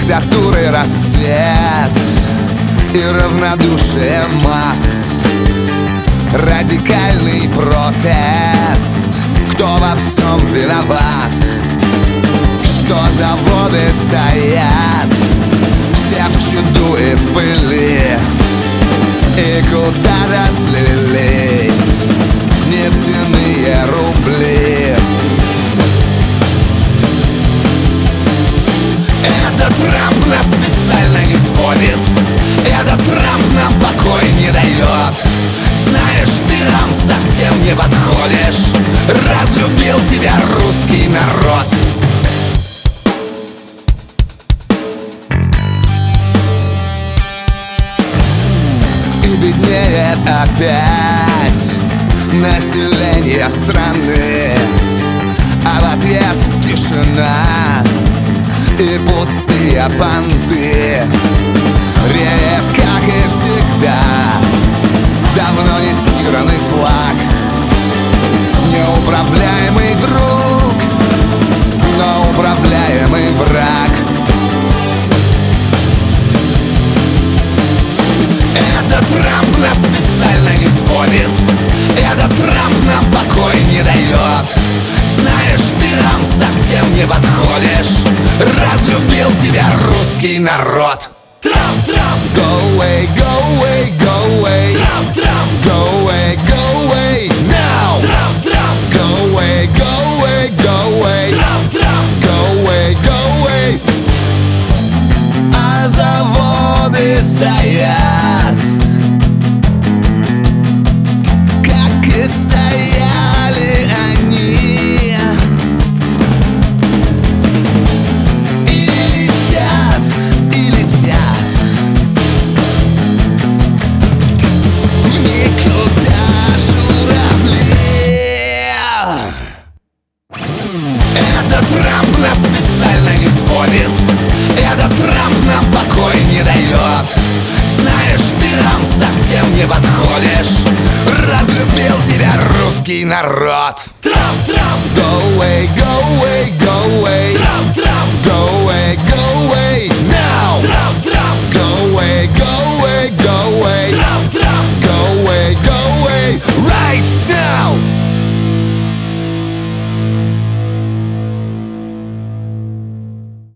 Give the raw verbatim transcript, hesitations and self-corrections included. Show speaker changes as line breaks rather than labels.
диктатуры расцвет и равнодушие масс, радикальный протест. Кто во всем виноват? Что заводы стоят все в чаду и в пыли, и куда-то слились нефтяные рубли. Этот Трамп нас специально не сводит, этот Трамп нам покой не дает. Знаешь, ты нам совсем не подходишь, разлюбил тебя русский народ. И беднеет опять население страны, а в ответ тишина и пустые понты. Реет, как и всегда, давно не стиранный флаг. Неуправляемый друг, но управляемый враг. Этот Трамп нас специально не сводит, этот Трамп нам покой не дает. Знаешь, ты нам совсем не подходишь, разлюбил тебя русский народ. Трамп, Трамп, go away, go away, go away. Трамп, Трамп, go away, go away now. Трамп, Трамп, go away, go away, go away. Трамп, Трамп, go away, go away. А заводы стоят, как и стояли они, и летят, и летят в никуда журавли. Этот Трамп нас специально не сводит, этот Трамп нам покой не дает. Знаешь, ты нам совсем не подходишь, разлюбил тебя русский народ. Трамп, Трамп, go away, go away, go away. Трамп,